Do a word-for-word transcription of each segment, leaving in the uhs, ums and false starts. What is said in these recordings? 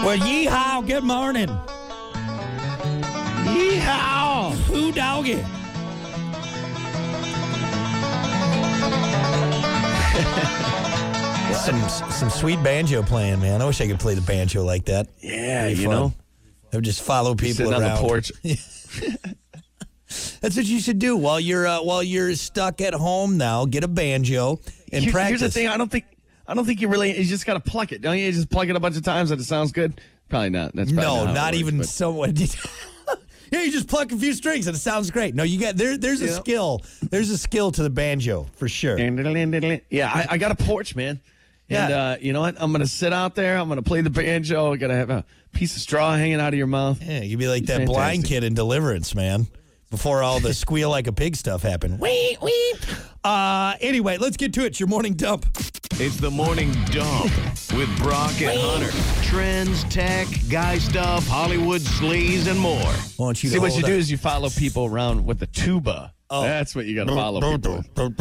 Well, yeehaw, good morning. Yeehaw! Who doggy? some some sweet banjo playing, man. I wish I could play the banjo like that. Yeah, Pretty you fun. know. I would just follow people Sitting around. on the porch. That's what you should do while you're uh, while you're stuck at home now. Get a banjo and Here- practice. Here's the thing. I don't think I don't think you really. You just got to pluck it, don't you? You just pluck it a bunch of times and it sounds good. Probably not. That's probably No, not, how not it works, even but- so. Yeah, you just pluck a few strings and it sounds great. No, you got there. There's a Yeah. skill. There's a skill to the banjo for sure. Yeah, I, I got a porch, man. And Yeah. uh, you know what? I'm gonna sit out there. I'm gonna play the banjo. I gotta have a piece of straw hanging out of your mouth. Yeah, you'd be like that Fantastic. blind kid in Deliverance, man. Before all the squeal like a pig stuff happened. Wee, wee. Uh, anyway, let's get to it. It's your morning dump. It's the Morning Dump with Brock and Hunter. Trends, tech, guy stuff, Hollywood sleaze, and more. I want you See to what hold you do that- is you follow people around with the tuba. Oh. That's what you gotta follow people.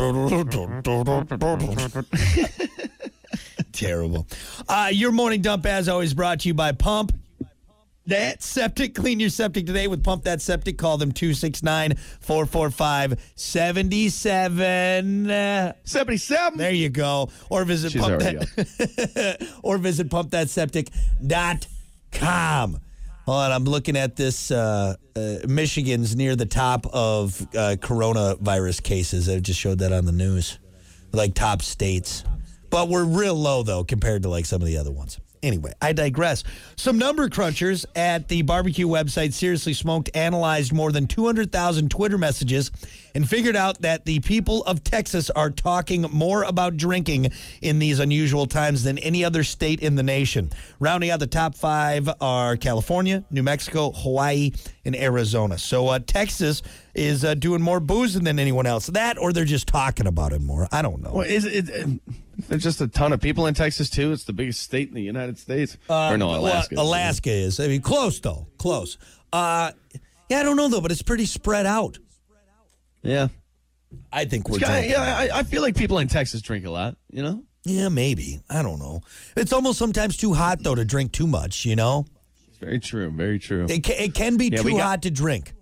Terrible. Uh, your morning dump, as always, brought to you by Pump That Septic. Clean your septic today with Pump That Septic. Call them two six nine, four four five, seven seven. seventy-seven. There you go. Or visit She's pump already that or visit pump that septic dot com. Hold on, I'm looking at this. Uh, uh, Michigan's near the top of uh, coronavirus cases. I just showed that on the news, like top states. But we're real low though compared to like some of the other ones. Anyway, I digress. Some number crunchers at the barbecue website Seriously Smoked analyzed more than two hundred thousand Twitter messages and figured out that the people of Texas are talking more about drinking in these unusual times than any other state in the nation. Rounding out the top five are California, New Mexico, Hawaii, and Arizona. So uh, Texas is uh, doing more boozing than anyone else. That or they're just talking about it more. I don't know. Well, is it? it there's just a ton of people in Texas too. It's the biggest state in the United States. Uh, or no, Alaska. Well, Alaska is. I mean, close though. Close. Uh, yeah, I don't know though, but it's pretty spread out. Yeah. I think we're Yeah, drinking. yeah, I, I feel like people in Texas drink a lot. You know. Yeah, maybe. I don't know. It's almost sometimes too hot though to drink too much. You know, Very true. Very true. it can, it can be Yeah, we too got- hot to drink.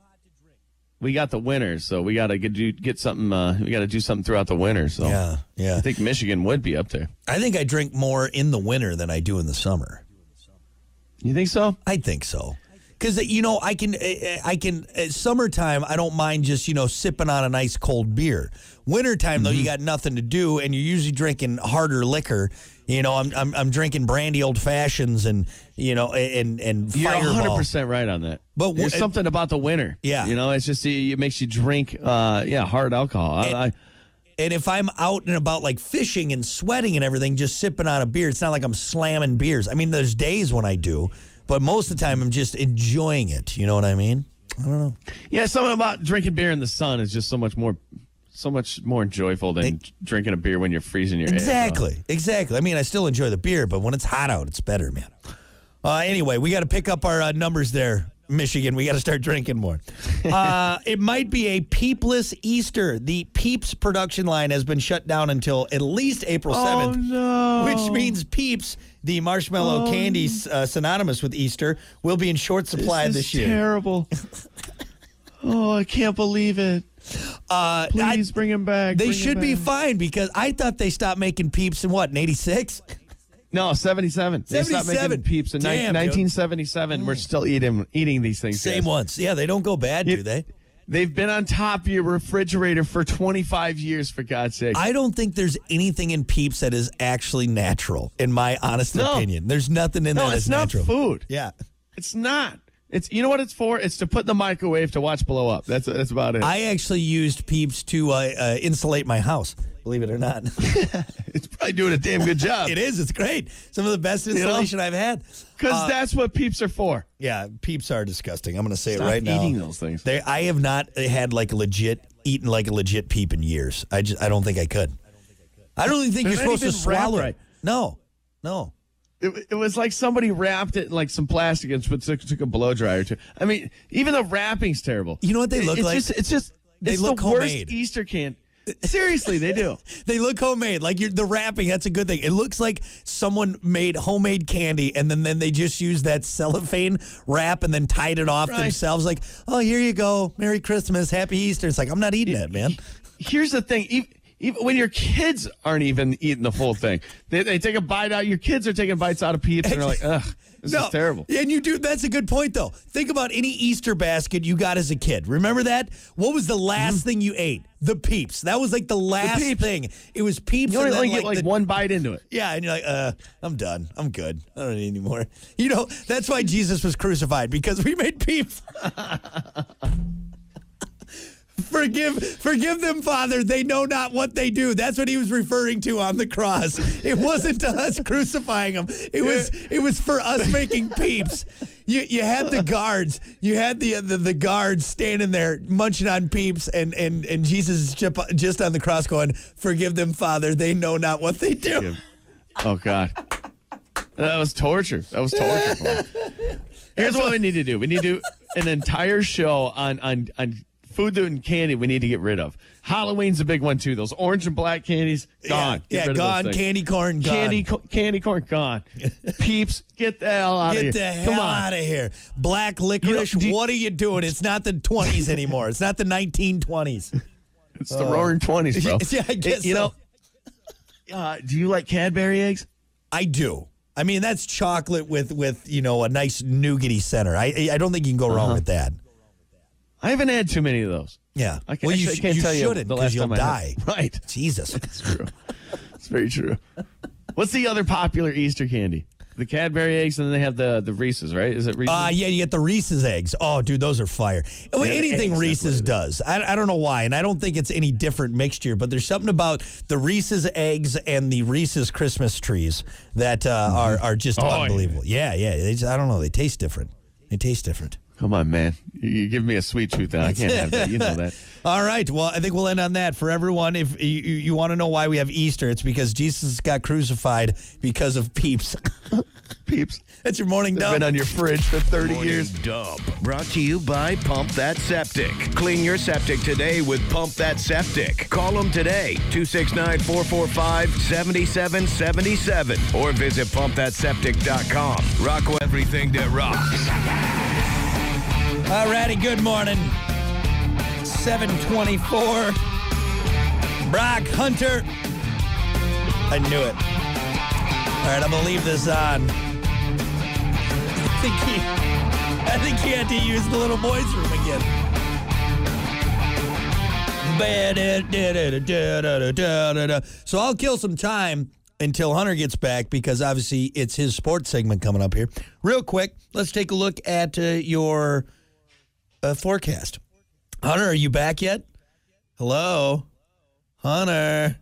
We got the winter, so we got to get do- get something. Uh, we got to do something throughout the winter. So Yeah, yeah. I think Michigan would be up there. I think I drink more in the winter than I do in the summer. You think so? I think so. Because, you know, I can, I can, uh, summertime, I don't mind just, you know, sipping on a nice cold beer. Wintertime, though, Mm-hmm. you got nothing to do, and you're usually drinking harder liquor. You know, I'm I'm, I'm drinking brandy old fashions and, you know, and, and You're Fireball. one hundred percent right on that. But There's wh- something about the winter. Yeah. You know, it's just, it makes you drink, uh, yeah, hard alcohol. I, And- I, And if I'm out and about, like fishing and sweating and everything, just sipping on a beer, it's not like I'm slamming beers. I mean, there's days when I do, but most of the time I'm just enjoying it. You know what I mean? I don't know. yeah, something about drinking beer in the sun is just so much more, so much more joyful than drinking a beer when you're freezing your ass off. Exactly, exactly. I mean, I still enjoy the beer, but when it's hot out, it's better, man. Uh, anyway, we got to pick up our uh, numbers there, Michigan. We got to start drinking more. Uh, it might be a peepless Easter. The Peeps production line has been shut down until at least April seventh. Oh, no. Which means Peeps, the marshmallow Oh, candy uh, synonymous with Easter, will be in short supply this, this, is year. terrible. Oh, I can't believe it. Uh, Please I- bring him back. They bring him should be back. fine because I thought they stopped making Peeps in what, in eighty-six? No, seventy-seven. They stopped seventy-seven. making Peeps in ni- Damn, dude. nineteen seventy-seven. We're still eating eating these things. Same guys. ones. Yeah, they don't go bad, You- do they? They've been on top of your refrigerator for twenty-five years, for God's sake. I don't think there's anything in Peeps that is actually natural, in my honest No. opinion. There's nothing in no, that it's that's not natural. food. Yeah. It's not. It's you know what it's for? It's to put in the microwave to watch blow up. That's that's about it. I actually used Peeps to uh, uh, insulate my house, believe it or not. it's probably doing a damn good job. It is. It's great. Some of the best insulation I've had. Because Uh, that's what Peeps are for. Yeah, Peeps are disgusting. I'm going to say Stop it right now. eating those things. They, I have not had like a legit, eaten like a legit Peep in years. I just, I don't think I could. I don't even think They're you're not supposed to even wrapped swallow it. right. No, no. It, it was like somebody wrapped it in like some plastic and took, took a blow dryer to. I mean, even the wrapping's terrible. You know what they look it's like? Just, it's just They it's look the worst homemade. Easter candy. Seriously, they do. They look homemade. Like you're, the wrapping, that's a good thing. It looks like someone made homemade candy and then, then they just used that cellophane wrap and then tied it off Right. themselves. Like, oh, here you go. Merry Christmas. Happy Easter. It's like, I'm not eating that, man. Here's the thing. Even, even when your kids aren't even eating the full thing, they, they take a bite out. Your kids are taking bites out of Peeps, and they're like, ugh, this is terrible. And you do, that's a good point, though. Think about any Easter basket you got as a kid. Remember that? What was the last mm-hmm. thing you ate? The Peeps. That was like the last the thing. It was Peeps. You only and then, get like, like the, one bite into it. Yeah, and you're like, uh, I'm done. I'm good. I don't need any more. You know, that's why Jesus was crucified, because we made Peeps. Forgive forgive them, Father. They know not what they do. That's what he was referring to on the cross. It wasn't to us crucifying him. It was it was for us making Peeps. You you had the guards. You had the the, the guards standing there munching on Peeps, and, and, and Jesus is just, just on the cross going, forgive them, Father. They know not what they do. Oh, God. That was torture. That was torture for me. Here's what we need to do. We need to do an entire show on on on food and candy we need to get rid of. Halloween's a big one, too. Those orange and black candies, gone. Yeah, yeah gone. Candy corn, gone. Candy, co- candy corn, gone. Peeps, get the hell out get of here. Get the hell out of here. Black licorice, you know, what are you doing? It's not the twenties anymore. It's not the nineteen twenties. It's the uh, roaring twenties, bro. Yeah, I guess it, You so. know, uh, do you like Cadbury eggs? I do. I mean, that's chocolate with, with you know, a nice nougaty center. I I don't think you can go wrong uh-huh. with that. I haven't had too many of those. Yeah. I can't, well, you, I can't you tell shouldn't because you'll die. Right. Jesus. That's true. It's very true. What's the other popular Easter candy? The Cadbury eggs, and then they have the, the Reese's, right? Is it Reese's? Uh, yeah, you get the Reese's eggs. Oh, dude, those are fire. Yeah, anything eggs, Reese's does. I, I don't know why, and I don't think it's any different mixture, but there's something about the Reese's eggs and the Reese's Christmas trees that uh, mm-hmm. are, are just oh, unbelievable. Yeah, yeah. yeah they just, I don't know. They taste different. They taste different. Come on, man. You give me a sweet tooth, and I can't have that. You know that. All right. Well, I think we'll end on that. For everyone, if you, you want to know why we have Easter, it's because Jesus got crucified because of Peeps. Peeps. That's your morning dump. Been on your fridge for thirty morning years. Dump. Brought to you by Pump That Septic. Clean your septic today with Pump That Septic. Call them today, two six nine, four four five, seven seven seven seven, or visit pump that septic dot com. Rock everything that rocks. All righty, good morning. seven twenty-four. Brock Hunter. I knew it. All right, I'm going to leave this on. I think he, I think he had to use the little boys' room again. So I'll kill some time until Hunter gets back because obviously it's his sports segment coming up here. Real quick, let's take a look at uh, your uh, forecast. Hunter, are you back yet? Hello? Hunter?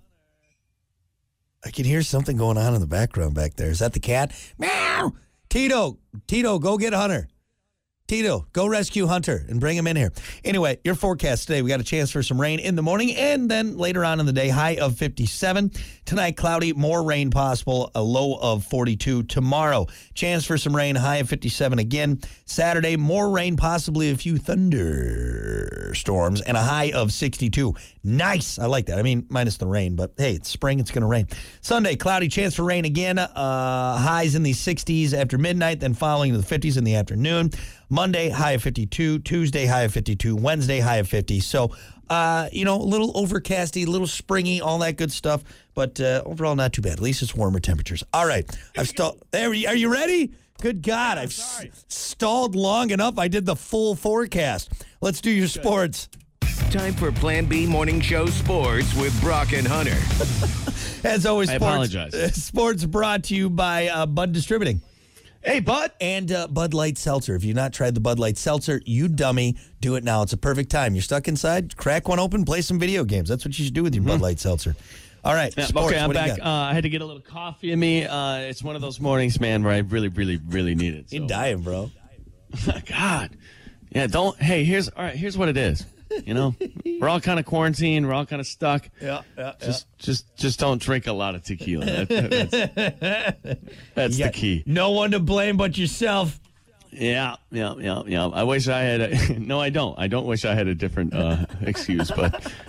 I can hear something going on in the background back there. Is that the cat? Meow! Tito, Tito, go get Hunter. Tito, go rescue Hunter and bring him in here. Anyway, your forecast today, we got a chance for some rain in the morning and then later on in the day, high of fifty-seven. Tonight, cloudy, more rain possible, a low of forty-two. Tomorrow, chance for some rain, high of fifty-seven again. Saturday, more rain, possibly a few thunderstorms, and a high of sixty-two. Nice. I like that. I mean, minus the rain, but hey, it's spring. It's going to rain. Sunday, cloudy, chance for rain again. Uh, highs in the sixties after midnight, then falling to the fifties in the afternoon. Monday, high of fifty-two. Tuesday, high of fifty-two. Wednesday, high of fifty. So, uh, you know, a little overcasty, a little springy, all that good stuff. But uh, overall, not too bad. At least it's warmer temperatures. All right. I've stalled. There, are you ready? Good God. I've s- stalled long enough. I did the full forecast. Let's do your sports. Time for Plan B Morning Show Sports with Brock and Hunter. As always, I sports, apologize. Uh, sports brought to you by uh, Bud Distributing. Hey, Bud. And uh, Bud Light Seltzer. If you've not tried the Bud Light Seltzer, you dummy, do it now. It's a perfect time. You're stuck inside, crack one open, play some video games. That's what you should do with your mm-hmm. Bud Light Seltzer. All right, yeah, sports, okay, I'm what do you back. got? Uh, I had to get a little coffee in me. Uh, it's one of those mornings, man, where I really, really, really need it. So. You're dying, bro. God. Yeah, don't. Hey, here's all right. Here's what it is. You know, we're all kind of quarantined. We're all kind of stuck. Yeah, yeah. Just, yeah. just, just don't drink a lot of tequila. That, that's that's the key. No one to blame but yourself. Yeah, yeah, yeah, yeah. I wish I had. A, no, I don't. I don't wish I had a different uh, excuse, but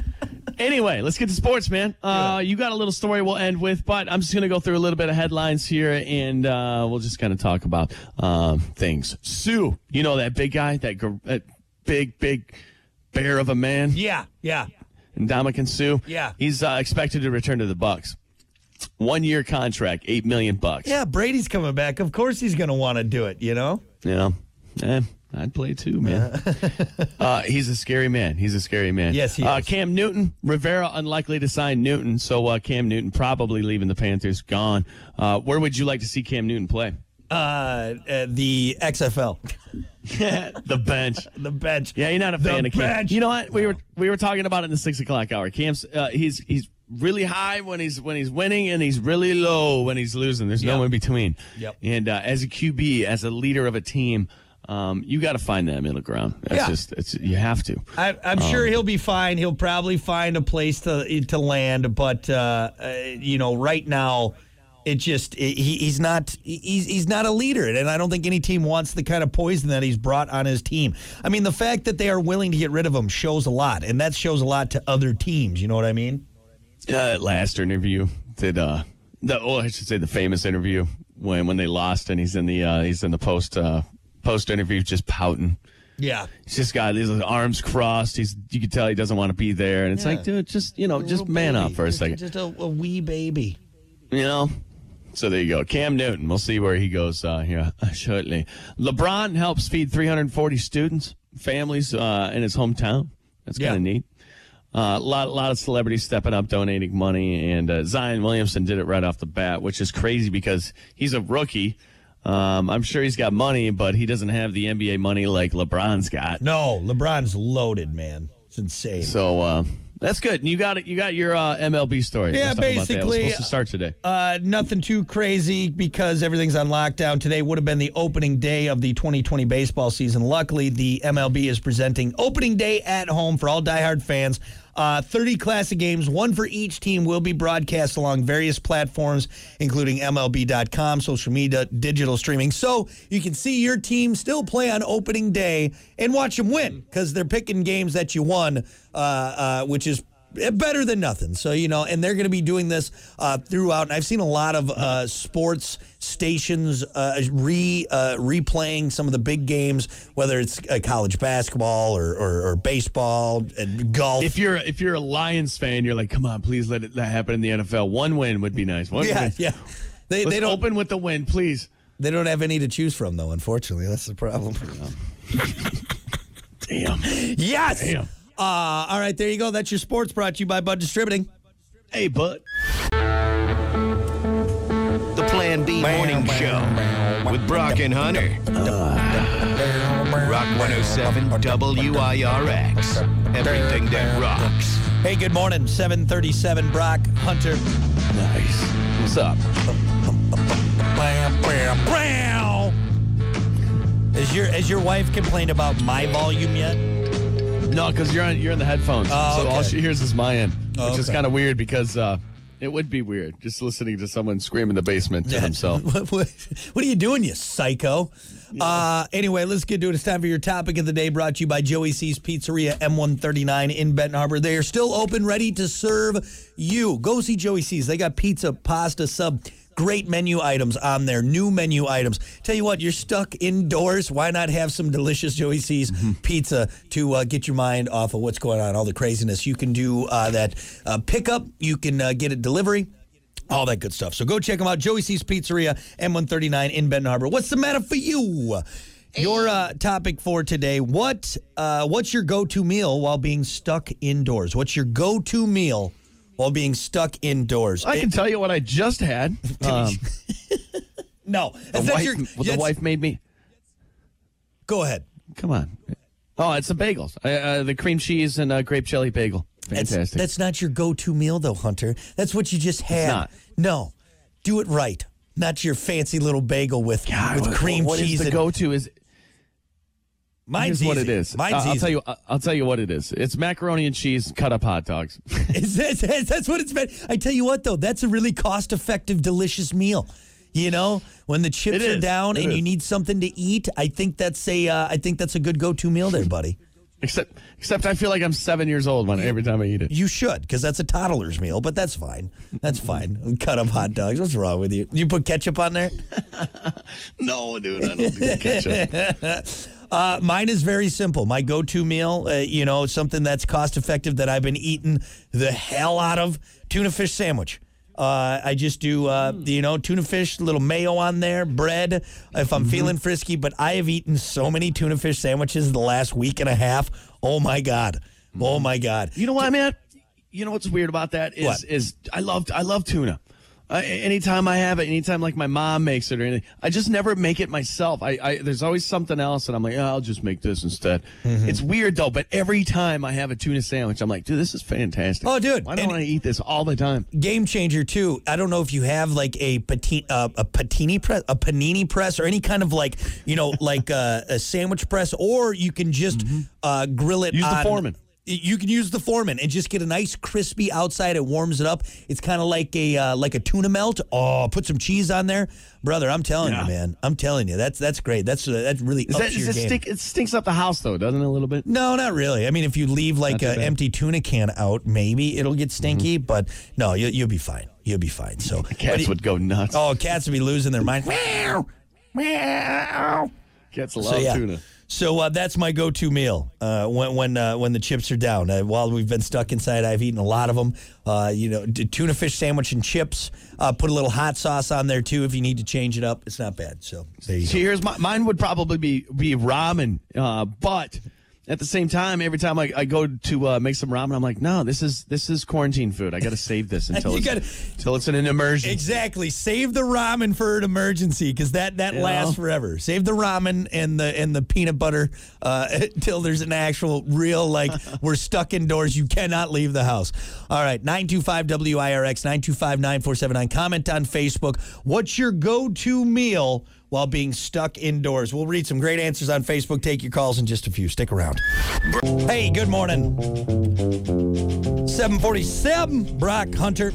Anyway, let's get to sports, man. Uh, you got a little story we'll end with, but I'm just going to go through a little bit of headlines here, and uh, we'll just kind of talk about um, things. Sue, you know that big guy, that, gr- that big, big bear of a man? Yeah, yeah. Ndamukong Suh? Yeah. He's uh, expected to return to the Bucs. One-year contract, eight million bucks. Yeah, Brady's coming back. Of course he's going to want to do it, you know? Yeah. Eh, I'd play too, man. uh, he's a scary man. He's a scary man. Yes, he uh, is. Cam Newton, Rivera unlikely to sign Newton, so uh, Cam Newton probably leaving the Panthers, gone. Uh, where would you like to see Cam Newton play? Uh, uh, the X F L. The bench. The bench. Yeah, you're not a fan the of Cam. bench. You know what? We were we were talking about it in the six o'clock hour. Cam's uh, he's he's really high when he's when he's winning, and he's really low when he's losing. There's no Yep. in between. Yep. And uh, as a Q B, as a leader of a team, um, you got to find that middle ground. That's Yeah. just it's you have to. I, I'm Um, sure he'll be fine. He'll probably find a place to to land, but uh, uh, you know, right now, it just it, he, he's not he's he's not a leader, and I don't think any team wants the kind of poison that he's brought on his team. I mean, the fact that they are willing to get rid of him shows a lot, and that shows a lot to other teams. You know what I mean? Uh, last interview did uh the oh I should say the famous interview when when they lost, and he's in the uh, he's in the post uh, post interview just pouting. Yeah. He's just got his arms crossed. He's you can tell he doesn't want to be there, and it's Yeah. like, dude, just you know, just Little man baby. up for a Just- second, Just a, a wee baby. you know. So there you go, Cam Newton. We'll see where he goes uh, here shortly. LeBron helps feed three hundred forty students, families uh, in his hometown. That's kind Yeah. of neat. A uh, lot, lot of celebrities stepping up, donating money, and uh, Zion Williamson did it right off the bat, which is crazy because he's a rookie. Um, I'm sure he's got money, but he doesn't have the N B A money like LeBron's got. No, LeBron's loaded, man. It's insane. So uh, that's good. And you got it. You got your uh, M L B story. Yeah, Let's talk about that. It was basically, supposed to start today. Uh, nothing too crazy because everything's on lockdown. Today would have been the opening day of the twenty twenty baseball season. Luckily, the M L B is presenting opening day at home for all diehard fans. Uh, thirty classic games, one for each team, will be broadcast along various platforms, including M L B dot com, social media, digital streaming. So you can see your team still play on opening day and watch them win because they're picking games that you won, uh, uh, which is better than nothing. So, you know, and they're going to be doing this uh, throughout. And I've seen a lot of uh, sports stations uh, re uh, replaying some of the big games, whether it's uh, college basketball or, or, or baseball and golf. If you're if you're a Lions fan, you're like, come on, please let it that happen in the N F L. One win would be nice. One yeah, win. yeah. They, Let's they don't open with the win, please. they don't have any to choose from, though. Unfortunately, that's the problem. Damn. Yes. Damn. Uh, all right, there you go. That's your sports brought to you by Bud Distributing. Hey, bud. The Plan B Morning Show with Brock and Hunter. Rock one oh seven W I R X. Everything that rocks. Hey, good morning. seven thirty-seven, Brock, Hunter. Nice. What's up? Has your has your wife complained about my volume yet? No, because you're on you're in the headphones, Oh, so all okay. she hears is my end, which Oh, is okay. kind of weird because uh, it would be weird just listening to someone scream in the basement to himself. what, what, what are you doing, you psycho? Uh, anyway, let's get to it. It's time for your topic of the day, brought to you by Joey C's Pizzeria, M one thirty-nine in Benton Harbor. They are still open, ready to serve you. Go see Joey C's. They got pizza, pasta, sub. Great menu items on there, new menu items. Tell you what, you're stuck indoors. Why not have some delicious Joey C's pizza to uh, get your mind off of what's going on, all the craziness? You can do uh, that uh, pickup. You can uh, get it delivery. All that good stuff. So go check them out. Joey C's Pizzeria, M one thirty-nine in Benton Harbor. What's the matter for you? Your uh, topic for today, what uh, what's your go-to meal while being stuck indoors? What's your go-to meal while being stuck indoors? I can tell you what I just had. Um, No. the That's wife, your- what the that's- wife made me. Go ahead. Come on. Oh, it's the bagels. Uh, uh, the cream cheese and uh, grape jelly bagel. That's, Fantastic. that's not your go-to meal, though, Hunter. That's what you just had. not. No. Do it right. Not your fancy little bagel with, God, with what- cream what cheese. is the and- go-to? Is Mine's Here's what easy. it is. Mine's Uh, I'll easy. tell you. I'll tell you what it is. It's macaroni and cheese, cut up hot dogs. It's, it's, it's- that's what it's been. I tell you what, though, that's a really cost-effective, delicious meal. You know, when the chips It are is. down It and you is. need something to eat, I think that's a, uh, I think that's a good go-to meal there, buddy. Except, except I feel like I'm seven years old when every time I eat it. You should, because that's a toddler's meal, but that's fine. That's fine. Cut up hot dogs. What's wrong with you? You put ketchup on there? No, dude, I don't do the ketchup. Uh, mine is very simple. My go-to meal, uh, you know, something that's cost-effective that I've been eating the hell out of, tuna fish sandwich. Uh, I just do, uh, you know, tuna fish, little mayo on there, bread, if I'm mm-hmm. feeling frisky. But I have eaten so many tuna fish sandwiches the last week and a half. Oh, my God. Mm-hmm. Oh, my God. You know what, man? You know what's weird about that is, what? is I love, I love tuna. Uh, anytime I have it, anytime like my mom makes it or anything, I just never make it myself. I, I there's always something else, and I'm like, oh, I'll just make this instead. Mm-hmm. It's weird though, but every time I have a tuna sandwich, I'm like, dude, this is fantastic. Oh, dude, why don't I eat this all the time? Game changer too. I don't know if you have like a patini, uh, a patini press, a panini press, or any kind of like you know like uh, a sandwich press, or you can just mm-hmm. uh, grill it. Use on, the Foreman. You can use the Foreman and just get a nice crispy outside. It warms it up. It's kind of like a uh, like a tuna melt. Oh, put some cheese on there, brother. I'm telling yeah. you, man. I'm telling you, that's that's great. That's uh, that really Is ups that, your does it game. Stink, it stinks up the house though, doesn't it? A little bit. No, not really. I mean, if you leave like an empty tuna can out, maybe it'll get stinky. Mm-hmm. But no, you, you'll be fine. You'll be fine. So cats would go nuts. Oh, cats would be losing their mind. Meow, meow. Cats love so, yeah. tuna. So uh, that's my go-to meal uh, when when uh, when the chips are down. Uh, while we've been stuck inside, I've eaten a lot of them. Uh, you know, d- tuna fish sandwich and chips. Uh, put a little hot sauce on there too if you need to change it up. It's not bad. So there you See, go. here's my, mine would probably be be ramen, uh, but at the same time, every time I, I go to uh, make some ramen, I'm like, no, this is this is quarantine food. I got to save this until it's, gotta, until it's in an emergency. Exactly. Save the ramen for an emergency because that, that You lasts know? forever. Save the ramen and the and the peanut butter uh, until there's an actual real, like, we're stuck indoors. You cannot leave the house. All right. nine two five W I R X, nine two five, nine four seven nine. Comment on Facebook. What's your go-to meal while being stuck indoors? We'll read some great answers on Facebook. Take your calls in just a few. Stick around. Hey, good morning. seven forty-seven, Brock Hunter.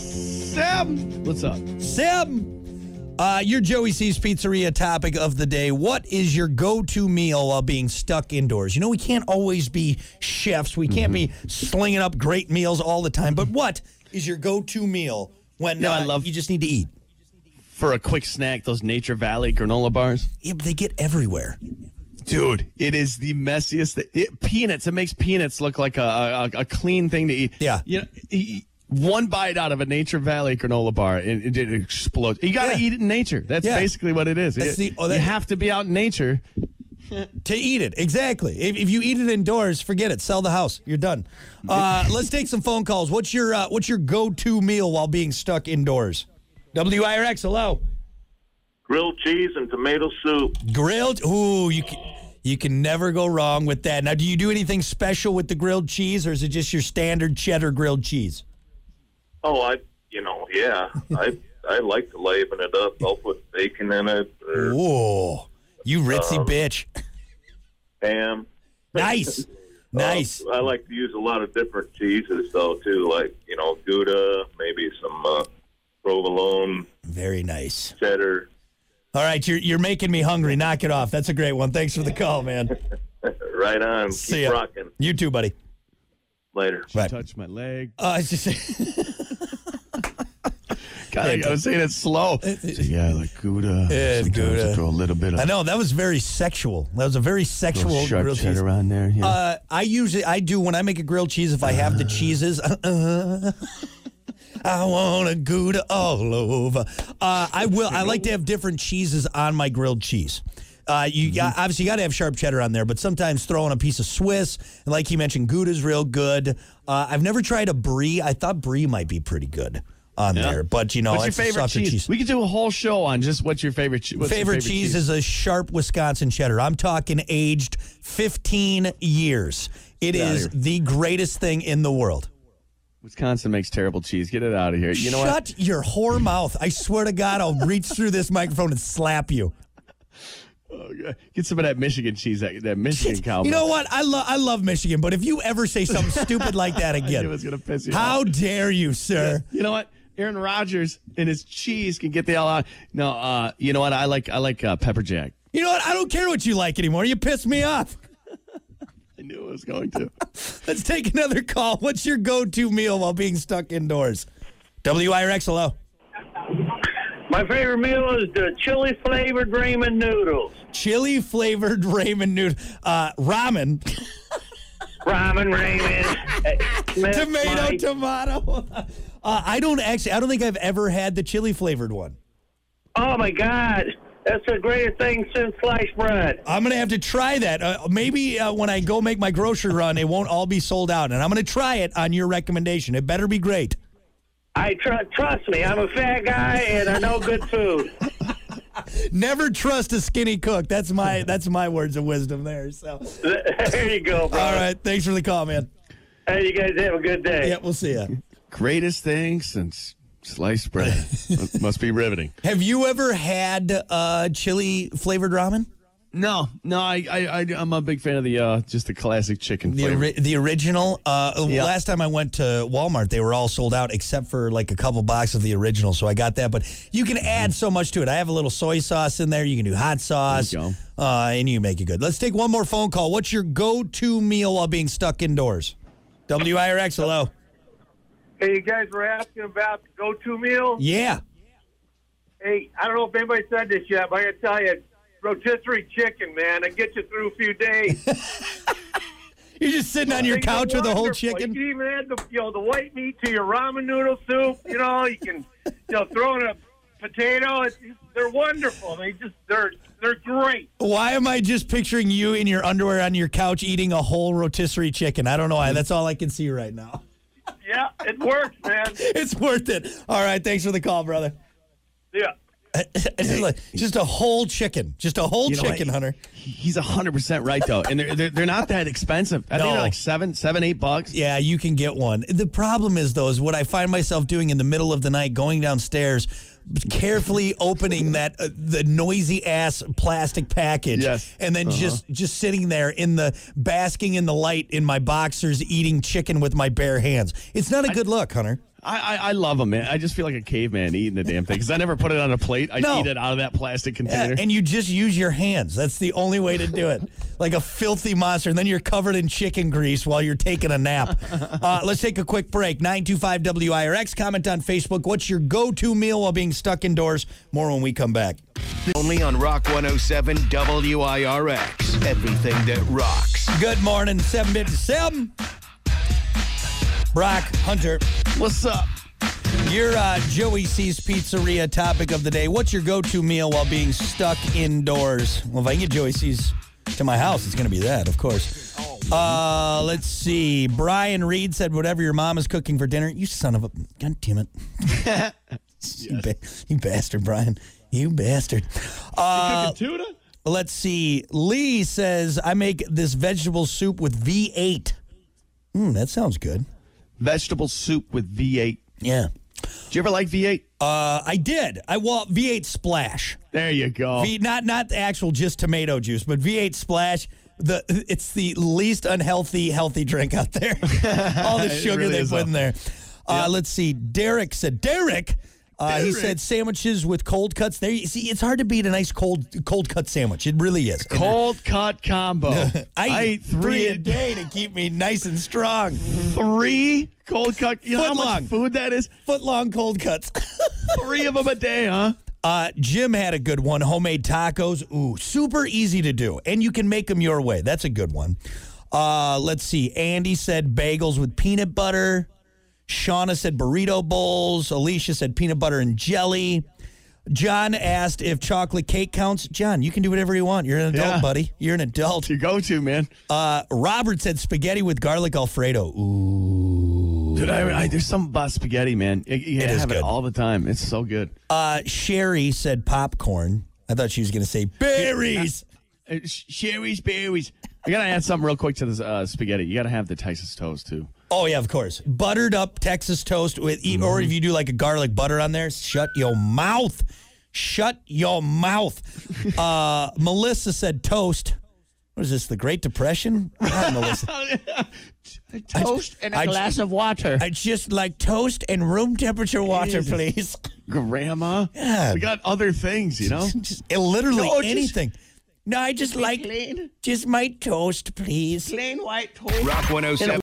Seb, what's up? Seb, uh, your Joey C's Pizzeria topic of the day. What is your go-to meal while being stuck indoors? You know, we can't always be chefs. We can't mm-hmm. be slinging up great meals all the time. But what is your go-to meal when no, uh, I love- you just need to eat? For a quick snack, those Nature Valley granola bars. Yeah, but they get everywhere. Dude, it is the messiest thing. It, peanuts. It makes peanuts look like a, a, a clean thing to eat. Yeah. You know, e- one bite out of a Nature Valley granola bar, and it, it explodes. You got to Yeah. eat it in nature. That's Yeah. basically what it is. That's It- the- oh, that- you have to be out in nature. To eat it, exactly. If, if you eat it indoors, forget it. Sell the house. You're done. Uh, let's take some phone calls. What's your uh, What's your go-to meal while being stuck indoors? W I R X, hello. Grilled cheese and tomato soup. Grilled. Ooh, you can, you can never go wrong with that. Now, do you do anything special with the grilled cheese, or is it just your standard cheddar grilled cheese? Oh, I, you know, yeah. I I like to liven it up. I'll put bacon in it. Or Ooh, you ritzy Um, bitch. ham. Nice. Nice. Uh, I like to use a lot of different cheeses, though, too, like, you know, Gouda, maybe some uh, provolone, Very nice. cheddar. All right, you're you're making me hungry. Knock it off. That's a great one. Thanks for the call, man. Right on. See Keep ya. rocking. You too, buddy. Later. Right. Touch my leg. Uh, it's just God, I was saying it slow. So, yeah, like Gouda. Yeah, Sometimes Gouda. I throw a little bit of I know that was very sexual. That was a very sexual little sharp grilled cheddar cheese. on there. Yeah. Uh, I usually I do when I make a grilled cheese. If I have the cheeses, uh, I want a Gouda all over. Uh, I will. I like to have different cheeses on my grilled cheese. Uh, you Mm-hmm. got, obviously you got to have sharp cheddar on there, but sometimes throw in a piece of Swiss. And like you mentioned, Gouda's real good. Uh, I've never tried a brie. I thought brie might be pretty good on Yeah. there, but you know, what's your it's a favorite softer cheese? cheese. We could do a whole show on just what's your favorite, che- what's your Favorite, favorite cheese, cheese is a sharp Wisconsin cheddar. I'm talking aged fifteen years. It Get outta is here. the greatest thing in the world. Wisconsin makes terrible cheese. Get it out of here. You know Shut what? your whore mouth. I swear to God, I'll reach through this microphone and slap you. Oh, God. Get some of that Michigan cheese, that, that Michigan cow. You know what? I, lo- I love Michigan, but if you ever say something stupid like that I knew again, it was going to piss you how off. dare you, sir? You know what? Aaron Rodgers and his cheese can get the hell out. No, uh, you know what? I like I like uh, pepper jack. You know what? I don't care what you like anymore. You piss me off. I knew it was going to. Let's take another call. What's your go-to meal while being stuck indoors? W I R X, hello. My favorite meal is the chili-flavored ramen noodles. Chili-flavored ramen noodle. Uh, ramen. Ramen, ramen. Smith, Tomato, Mike. tomato. Uh, I don't actually, I don't think I've ever had the chili-flavored one. Oh, my God. That's the greatest thing since sliced bread. I'm going to have to try that. Uh, maybe uh, when I go make my grocery run, it won't all be sold out. And I'm going to try it on your recommendation. It better be great. I tr- Trust me, I'm a fat guy, and I know good food. Never trust a skinny cook. That's my that's my words of wisdom there. So, There you go, bro. all right. Thanks for the call, man. Hey, you guys have a good day. Yeah, we'll see you. Greatest thing since sliced bread. Must be riveting. Have you ever had uh, chili flavored ramen? No, no, I, I, I, I'm a big fan of the uh, just the classic chicken The, flavor. ori- the original. Uh, Yeah. Last time I went to Walmart, they were all sold out except for like a couple boxes of the original. So I got that. But you can add so much to it. I have a little soy sauce in there. You can do hot sauce. There you Uh, and you make it good. Let's take one more phone call. What's your go-to meal while being stuck indoors? W I R X, hello. Hey, you guys were asking about the go-to meal? Yeah. Hey, I don't know if anybody said this yet, but I got to tell you, rotisserie chicken, man. I get you through a few days. You're just sitting on your Things are couch with a whole wonderful. chicken. You can even add the, you know, the white meat to your ramen noodle soup. You know, you can, you know, throw in a potato. It's, they're wonderful. They just, they're, they're great. Why am I just picturing you in your underwear on your couch eating a whole rotisserie chicken? I don't know why. That's all I can see right now. Yeah, it works, man. It's worth it. All right. Thanks for the call, brother. Yeah. It's just, like, just a whole chicken. Just a whole You know chicken, what? Hunter. He's one hundred percent right, though. And they're, they're, they're not that expensive. I think No. they're like seven, seven, eight bucks. Yeah, you can get one. The problem is, though, is what I find myself doing in the middle of the night, going downstairs, carefully opening that uh, the noisy ass plastic package, Yes. and then Uh-huh. just just sitting there in the basking in the light in my boxers, eating chicken with my bare hands. It's not a good look, Hunter. I, I, I love them, man. I just feel like a caveman eating the damn thing because I never put it on a plate. I No. eat it out of that plastic Yeah, container. and you just use your hands. That's the only way to do it. Like a filthy monster. And then you're covered in chicken grease while you're taking a nap. Uh, let's take a quick break. nine two five W I R X. Comment on Facebook. What's your go-to meal while being stuck indoors? More when we come back. Only on Rock one oh seven W I R X. Everything that rocks. Good morning, seven fifty-seven. Brock, Hunter, What's up? your uh, Joey C's Pizzeria topic of the day. What's your go-to meal while being stuck indoors? Well, if I can get Joey C's to my house, it's going to be that, of course. Uh, let's see. Brian Reed said, whatever your mom is cooking for dinner. You son of a... God damn it. you, ba- you bastard, Brian. You bastard. Uh, Tuna? let's see. Lee says, I make this vegetable soup with V eight. Hmm, that sounds good. Vegetable soup with V eight. Yeah. Did you ever like V eight? Uh, I did. I well V eight Splash. There you go. V not not the actual just tomato juice, but V eight Splash. The it's the least unhealthy healthy drink out there. All the It sugar really they is, put in though. there. Uh, Let's see. Derek said Derek. Uh, he said sandwiches with cold cuts. There, you see, it's hard to beat a nice cold cold cut sandwich. It really is. Cold cut combo. I, eat three a day to keep me nice and strong. Three cold cut. You know how Foot much long. food that is? Foot long cold cuts. Three of them a day, huh? Uh, Jim had a good one. Homemade tacos. Ooh, super easy to do. And you can make them your way. That's a good one. Uh, let's see. Andy said bagels with peanut butter. Shauna said burrito bowls. Alicia said peanut butter and jelly. John asked if chocolate cake counts. John, you can do whatever you want. You're an adult, Yeah. buddy. You're an adult. Your go-to, man. Uh, Robert said spaghetti with garlic Alfredo. Ooh. Dude, I, I, there's something about spaghetti, man. You, you It is have good. it all the time. It's so good. Uh, Sherry said popcorn. I thought she was going to say berries. Uh, sh- Sherry's berries. I gotta add something real quick to this uh, spaghetti. You gotta have the Texas toast too. Oh, yeah, of course. Buttered up Texas toast, with, Mm-hmm. or if you do like a garlic butter on there, shut your mouth. Shut your mouth. Uh, Melissa said toast. What is this, the Great Depression? Ah, Melissa. Toast and a I- glass of water. I just like toast and room temperature water, Jesus. please. Grandma. Yeah. We got other things, you know? Just, literally No, just- anything. No, I just like Plain, just my toast, please. plain white toast. Rock one oh seven.